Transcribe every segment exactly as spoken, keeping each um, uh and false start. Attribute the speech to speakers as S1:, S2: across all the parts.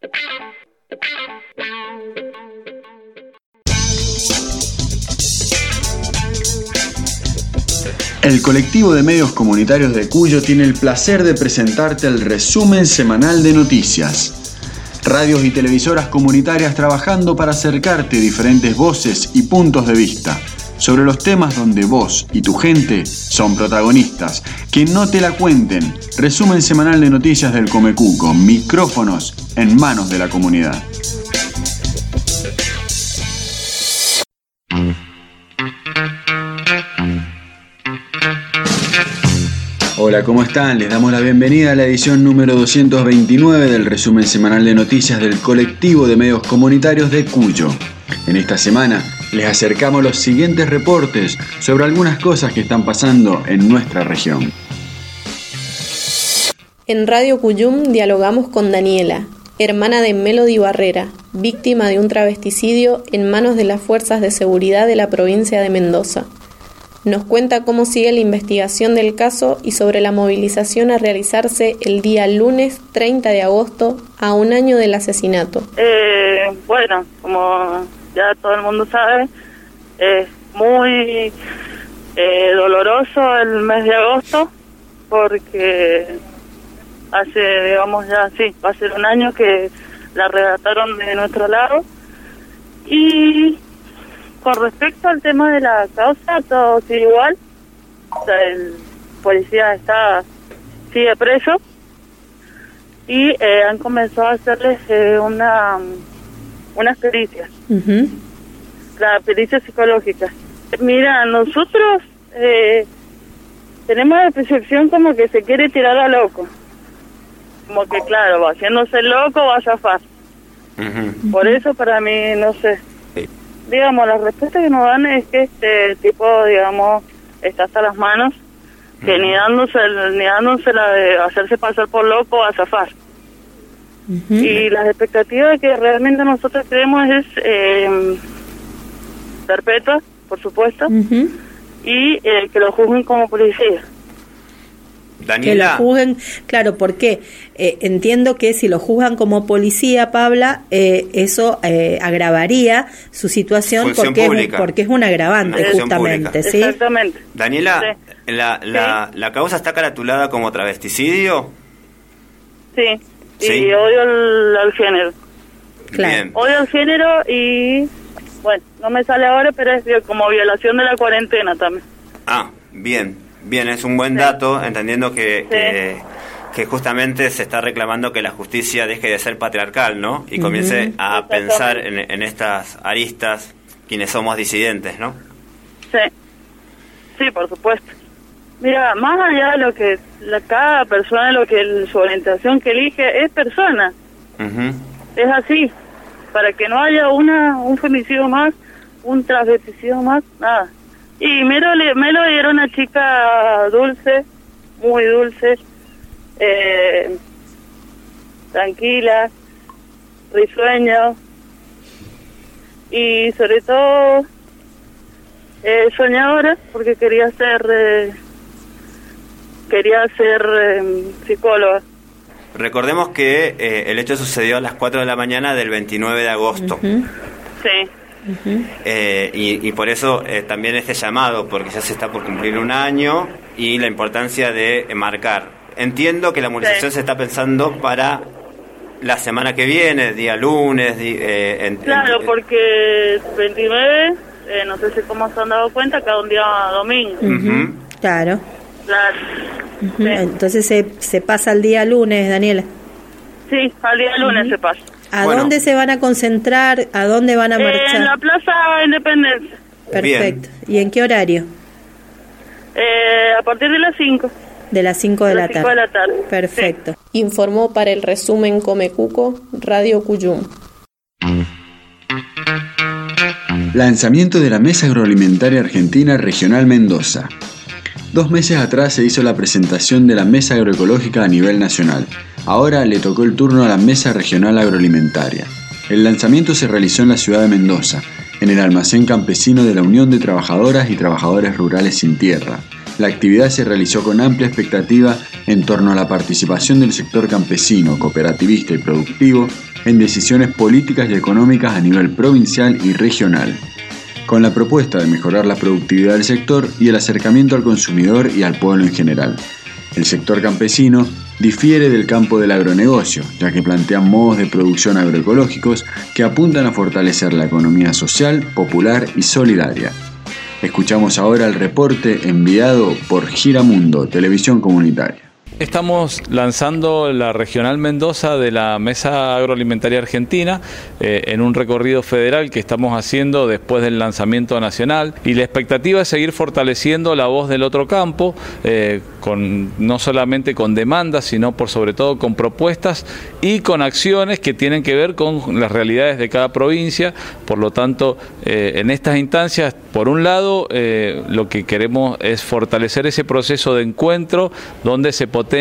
S1: El colectivo de medios comunitarios de Cuyo tiene el placer de presentarte el resumen semanal de noticias. Radios y televisoras comunitarias trabajando para acercarte diferentes voces y puntos de vista sobre los temas donde vos y tu gente son protagonistas. Que no te la cuenten. Resumen semanal de noticias del Comecuco. Micrófonos en manos de la comunidad. Hola, ¿cómo están? Les damos la bienvenida a la edición número doscientos veintinueve del resumen semanal de noticias del colectivo de medios comunitarios de Cuyo. En esta semana les acercamos los siguientes reportes sobre algunas cosas que están pasando en nuestra región.
S2: En Radio Cuyum dialogamos con Daniela, hermana de Melody Barrera, víctima de un travesticidio en manos de las fuerzas de seguridad de la provincia de Mendoza. Nos cuenta cómo sigue la investigación del caso y sobre la movilización a realizarse el día lunes treinta de agosto, a un año del asesinato.
S3: Eh, bueno, como ya todo el mundo sabe, es muy eh, doloroso el mes de agosto, porque hace, digamos ya, sí, va a ser un año que la arrebataron de nuestro lado. Y con respecto al tema de la causa, todo sigue igual. O sea, el policía está sigue preso y eh, han comenzado a hacerles eh, una unas pericias, uh-huh. La pericia psicológica. Mira, nosotros eh, tenemos la percepción como que se quiere tirar a loco, como que claro, haciéndose loco va a zafar. Uh-huh. Por eso para mí, no sé, digamos, la respuesta que nos dan es que este tipo, digamos, está hasta las manos, que uh-huh. ni dándose ni dándose la de hacerse pasar por loco va a zafar. Uh-huh. Y las expectativas que realmente nosotros creemos es eh, perpetua, por supuesto, uh-huh. y eh, que lo juzguen como policía.
S4: Daniela.
S2: Que lo juzguen, claro, porque eh, entiendo que si lo juzgan como policía, Pabla, eh, eso eh, agravaría su situación porque es, porque es un agravante, justamente,
S3: pública. ¿Sí? Exactamente.
S4: Daniela, sí. La, la, ¿Sí? ¿La causa está caratulada como travesticidio?
S3: Sí, ¿Sí? Y odio el, al género.
S4: Claro. Bien.
S3: Odio al género y, bueno, no me sale ahora, pero es como violación de la cuarentena también.
S4: Ah, bien. Bien, es un buen dato, sí. Entendiendo que, sí. que que justamente se está reclamando que la justicia deje de ser patriarcal, ¿no? Y comience uh-huh. a pensar en, en estas aristas quienes somos disidentes, ¿no?
S3: Sí, sí, por supuesto. Mira, más allá de lo que la, cada persona, lo que su orientación que elige, es persona. Uh-huh. Es así. Para que no haya una un femicidio más, un transvesticidio más, nada. Y Melody, Melody era una chica dulce, muy dulce, eh, tranquila, risueña y sobre todo eh, soñadora, porque quería ser eh, quería ser eh, psicóloga.
S4: Recordemos que eh, el hecho sucedió a las cuatro de la mañana del veintinueve de agosto.
S3: Uh-huh. Sí.
S4: Uh-huh. Eh, y, y por eso eh, también este llamado, porque ya se está por cumplir un año y la importancia de eh, marcar. Entiendo que la movilización sí. se está pensando para la semana que viene, día lunes. Di, eh, en,
S3: claro, en, porque veintinueve, eh, no sé si cómo se han dado cuenta, cada un día domingo.
S2: Uh-huh. Claro.
S3: Claro.
S2: Uh-huh. Sí. Entonces se, se pasa al día lunes, Daniela.
S3: Sí, al día lunes uh-huh. se pasa.
S2: ¿A
S4: bueno.
S2: dónde se van a concentrar? ¿A dónde van a marchar?
S3: Eh, en la Plaza Independencia.
S2: Perfecto.
S4: Bien.
S2: ¿Y en qué horario?
S3: Eh, a partir de las cinco.
S2: De las cinco de, de la tarde.
S3: de la tarde.
S2: Perfecto.
S3: Sí.
S2: Informó para el resumen Comecuco, Radio Cuyum.
S1: Lanzamiento de la Mesa Agroalimentaria Argentina Regional Mendoza. Dos meses atrás se hizo la presentación de la Mesa Agroecológica a nivel nacional. Ahora le tocó el turno a la Mesa Regional Agroalimentaria. El lanzamiento se realizó en la ciudad de Mendoza, en el almacén campesino de la Unión de Trabajadoras y Trabajadores Rurales Sin Tierra. La actividad se realizó con amplia expectativa en torno a la participación del sector campesino, cooperativista y productivo en decisiones políticas y económicas a nivel provincial y regional, con la propuesta de mejorar la productividad del sector y el acercamiento al consumidor y al pueblo en general. El sector campesino difiere del campo del agronegocio, ya que plantean modos de producción agroecológicos que apuntan a fortalecer la economía social, popular y solidaria. Escuchamos ahora el reporte enviado por Giramundo, Televisión Comunitaria.
S5: Estamos lanzando la Regional Mendoza de la Mesa Agroalimentaria Argentina eh, en un recorrido federal que estamos haciendo después del lanzamiento nacional, y la expectativa es seguir fortaleciendo la voz del otro campo, eh, con, no solamente con demandas, sino por sobre todo con propuestas y con acciones que tienen que ver con las realidades de cada provincia. Por lo tanto, eh, en estas instancias, por un lado, eh, lo que queremos es fortalecer ese proceso de encuentro donde se potencia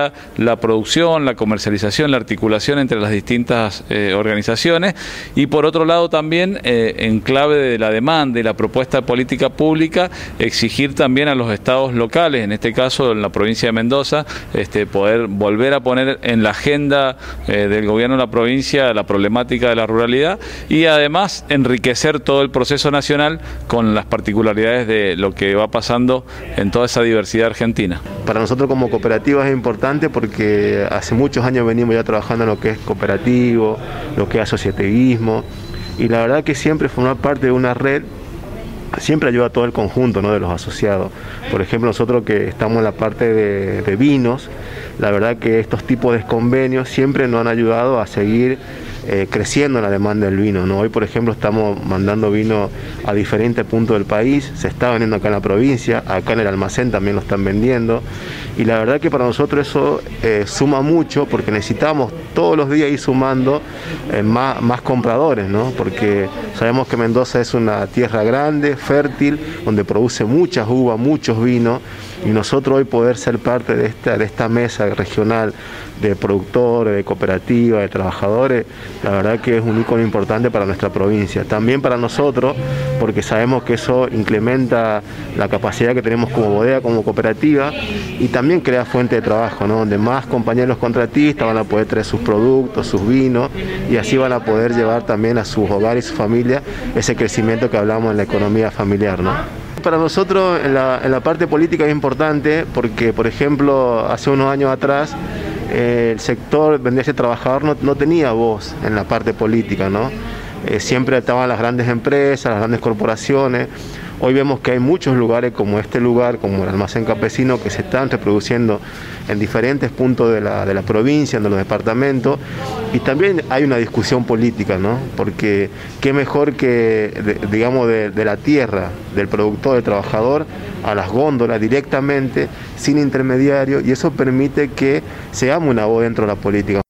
S5: la producción, la comercialización, la articulación entre las distintas eh, organizaciones, y por otro lado también, eh, en clave de la demanda y la propuesta de política pública, exigir también a los estados locales, en este caso en la provincia de Mendoza, este, poder volver a poner en la agenda eh, del gobierno de la provincia la problemática de la ruralidad, y además enriquecer todo el proceso nacional con las particularidades de lo que va pasando en toda esa diversidad argentina.
S6: Para nosotros como cooperativa es importante porque hace muchos años venimos ya trabajando en lo que es cooperativo, lo que es asociativismo, y la verdad que siempre formar parte de una red siempre ayuda a todo el conjunto, ¿no?, de los asociados. Por ejemplo, nosotros que estamos en la parte de, de vinos, la verdad que estos tipos de convenios siempre nos han ayudado a seguir eh, creciendo la demanda del vino, ¿no? Hoy, por ejemplo, estamos mandando vino a diferentes puntos del país, se está vendiendo acá en la provincia, acá en el almacén también lo están vendiendo, y la verdad que para nosotros eso eh, suma mucho, porque necesitamos todos los días ir sumando eh, más, más compradores, ¿no? Porque sabemos que Mendoza es una tierra grande, fértil, donde produce muchas uvas, muchos vinos, y nosotros hoy poder ser parte de esta, de esta mesa regional de productores, de cooperativas, de trabajadores, la verdad que es un ícono importante para nuestra provincia. También para nosotros, porque sabemos que eso incrementa la capacidad que tenemos como bodega, como cooperativa, y también crea fuente de trabajo, ¿no?, donde más compañeros contratistas van a poder traer sus productos, sus vinos, y así van a poder llevar también a sus hogares y sus familias ese crecimiento que hablamos en la economía familiar, ¿no? Para nosotros en la, en la parte política es importante porque, por ejemplo, hace unos años atrás eh, el sector vendría a ser trabajador no, no tenía voz en la parte política, ¿no? Eh, siempre estaban las grandes empresas, las grandes corporaciones. Hoy vemos que hay muchos lugares como este lugar, como el Almacén Campesino, que se están reproduciendo en diferentes puntos de la, de la provincia, de los departamentos, y también hay una discusión política, ¿no? Porque qué mejor que, de, digamos, de, de la tierra, del productor, del trabajador, a las góndolas directamente, sin intermediario, y eso permite que seamos una voz dentro de la política.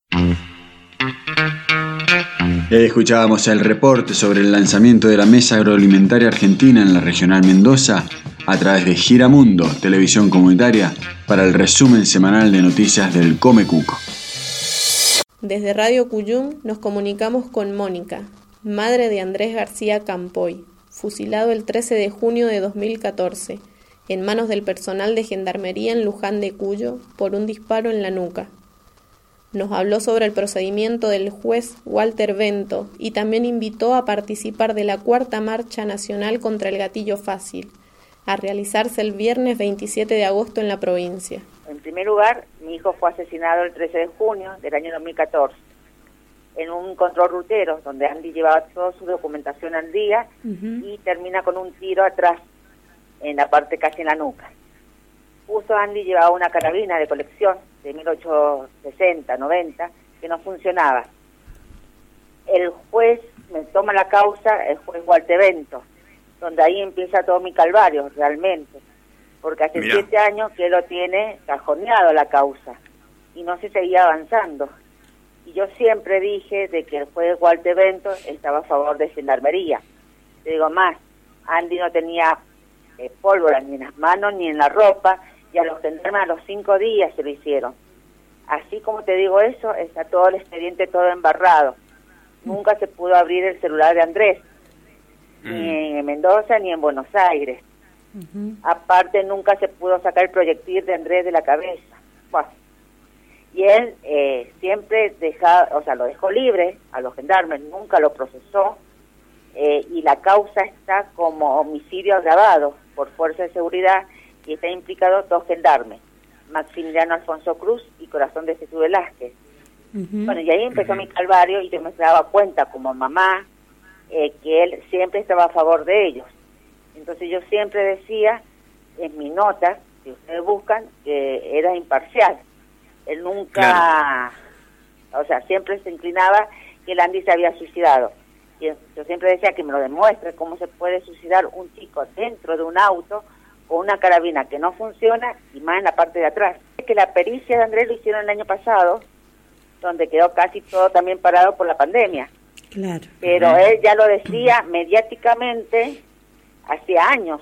S1: Y ahí escuchábamos el reporte sobre el lanzamiento de la Mesa Agroalimentaria Argentina en la Regional Mendoza a través de Giramundo, Televisión Comunitaria, para el resumen semanal de noticias del Come Cuco.
S2: Desde Radio Cuyum nos comunicamos con Mónica, madre de Andrés García Campoy, fusilado el trece de junio de dos mil catorce, en manos del personal de Gendarmería en Luján de Cuyo por un disparo en la nuca. Nos habló sobre el procedimiento del juez Walter Bento y también invitó a participar de la cuarta marcha nacional contra el gatillo fácil, a realizarse el viernes veintisiete de agosto en la provincia.
S7: En primer lugar, mi hijo fue asesinado el trece de junio del año dos mil catorce en un control rutero donde Andy llevaba toda su documentación al día uh-huh. y termina con un tiro atrás en la parte casi en la nuca. Justo Andy llevaba una carabina de colección de mil ochocientos sesenta, noventa, que no funcionaba. El juez me toma la causa, el juez Walter Bento, donde ahí empieza todo mi calvario, realmente, porque hace Mirá. siete años que él lo tiene cajoneado la causa, y no se seguía avanzando. Y yo siempre dije de que el juez Walter Bento estaba a favor de Gendarmería. Te digo más, Andy no tenía eh, pólvora ni en las manos ni en la ropa, y a los gendarmes a los cinco días se lo hicieron. Así como te digo eso, está todo el expediente todo embarrado. Nunca se pudo abrir el celular de Andrés, mm. ni en Mendoza ni en Buenos Aires. Uh-huh. Aparte, nunca se pudo sacar el proyectil de Andrés de la cabeza. Bueno. y él eh, siempre deja, o sea, lo dejó libre a los gendarmes, nunca lo procesó, eh, y la causa está como homicidio agravado por fuerza de seguridad, y está implicado dos gendarmes, Maximiliano Alfonso Cruz y Corazón de Jesús Velázquez. Uh-huh. Bueno, y ahí empezó uh-huh. mi calvario, y yo me daba cuenta como mamá eh, que él siempre estaba a favor de ellos. Entonces yo siempre decía en mi nota, si ustedes buscan, que era imparcial. Él nunca, claro. o sea, siempre se inclinaba que el Andy se había suicidado. Y yo siempre decía que me lo demuestre cómo se puede suicidar un chico dentro de un auto con una carabina que no funciona y más en la parte de atrás. Que la pericia de Andrés lo hicieron el año pasado, donde quedó casi todo también parado por la pandemia.
S8: Claro.
S7: Pero él ya lo decía mediáticamente hacía años.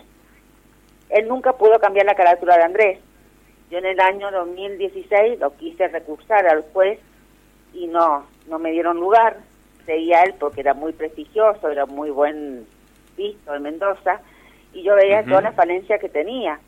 S7: Él nunca pudo cambiar la carátula de Andrés. Yo en el año dos mil dieciséis lo quise recursar al juez y no no me dieron lugar. Seguía él porque era muy prestigioso, era muy buen visto en Mendoza, y yo veía uh-huh. toda la falencia que tenía.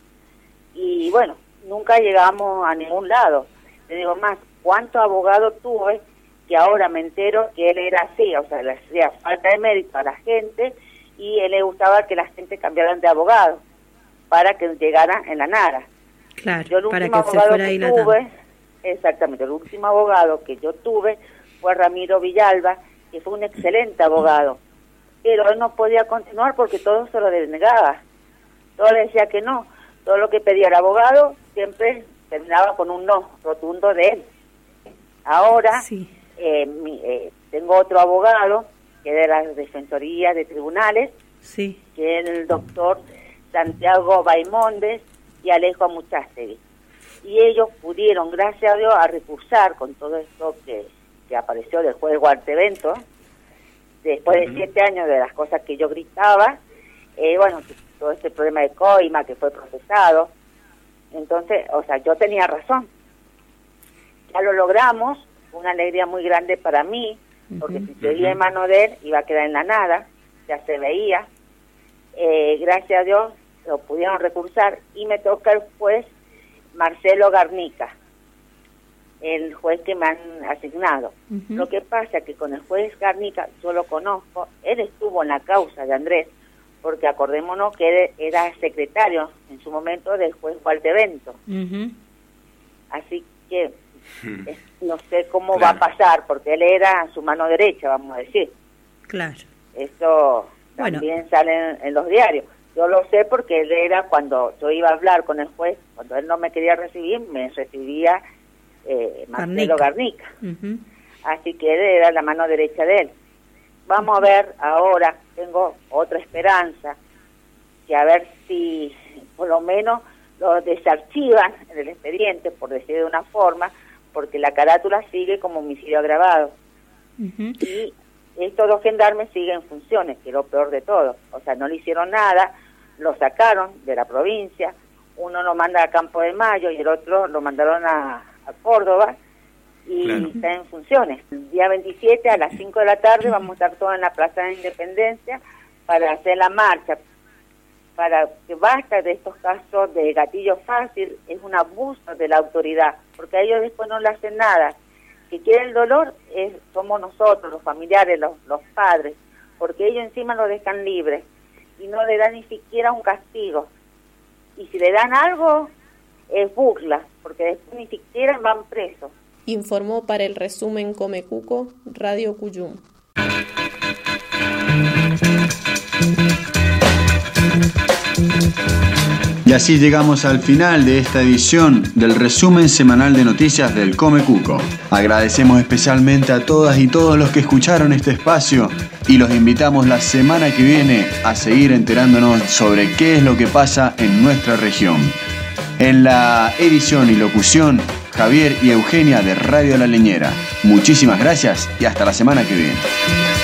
S7: Y bueno, nunca llegamos a ningún lado. Le digo más, ¿cuánto abogado tuve que ahora me entero que él era así? O sea, le hacía falta de mérito a la gente y él le gustaba que la gente cambiaran de abogado para que llegara en la nada.
S8: Claro,
S7: yo, el
S8: para
S7: último
S8: que
S7: abogado
S8: se fuera
S7: que
S8: dilatando.
S7: tuve, exactamente, el último abogado que yo tuve fue Ramiro Villalba, que fue un excelente abogado, pero él no podía continuar porque todo se lo denegaba, todo le decía que no, todo lo que pedía el abogado siempre terminaba con un no rotundo de él. Ahora
S8: sí.
S7: eh, mi, eh, tengo otro abogado que es de las defensorías de tribunales,
S8: sí.
S7: que es el doctor Santiago Baimondes y Alejo Amuchastegui, y ellos pudieron, gracias a Dios, a recursar con todo esto que, que apareció del juez Guartevento, después uh-huh. de siete años de las cosas que yo gritaba, eh, bueno, todo este problema de coima que fue procesado. Entonces, o sea, yo tenía razón, ya lo logramos, una alegría muy grande para mí, porque uh-huh. si seguía uh-huh. en mano de él iba a quedar en la nada, ya se veía. Eh, gracias a Dios lo pudieron recursar y me toca el juez Marcelo Garnica, el juez que me han asignado. Uh-huh. Lo que pasa es que con el juez Garnica yo lo conozco, él estuvo en la causa de Andrés, porque acordémonos que él era secretario en su momento del juez Guartevento. Uh-huh. Así que es, no sé cómo claro. va a pasar, porque él era su mano derecha, vamos a decir.
S8: Claro.
S7: Eso también bueno. sale en, en los diarios. Yo lo sé porque él era, cuando yo iba a hablar con el juez, cuando él no me quería recibir, me recibía eh, Marcelo Garnica. Uh-huh. Así que él era la mano derecha de él. Vamos uh-huh. a ver ahora, tengo otra esperanza, que a ver si por lo menos lo desarchivan en el expediente, por decir de una forma, porque la carátula sigue como homicidio agravado. Uh-huh. Y estos dos gendarmes siguen en funciones, que es lo peor de todo. O sea, no le hicieron nada, lo sacaron de la provincia, uno lo manda a Campo de Mayo y el otro lo mandaron a, a Córdoba, y claro. está en funciones. El día veintisiete a las cinco de la tarde vamos a estar todos en la Plaza de Independencia para hacer la marcha, para que basta de estos casos de gatillo fácil, es un abuso de la autoridad, porque a ellos después no le hacen nada. Que quiere el dolor es, somos nosotros, los familiares, los, los padres, porque ellos encima lo dejan libre y no le dan ni siquiera un castigo. Y si le dan algo, es burla, porque después ni siquiera van presos.
S2: Informó para el resumen Comecuco, Radio Cuyum.
S1: Y así llegamos al final de esta edición del resumen semanal de noticias del Comecuco. Agradecemos especialmente a todas y todos los que escucharon este espacio y los invitamos la semana que viene a seguir enterándonos sobre qué es lo que pasa en nuestra región. En la edición y locución, Javier y Eugenia de Radio La Leñera. Muchísimas gracias y hasta la semana que viene.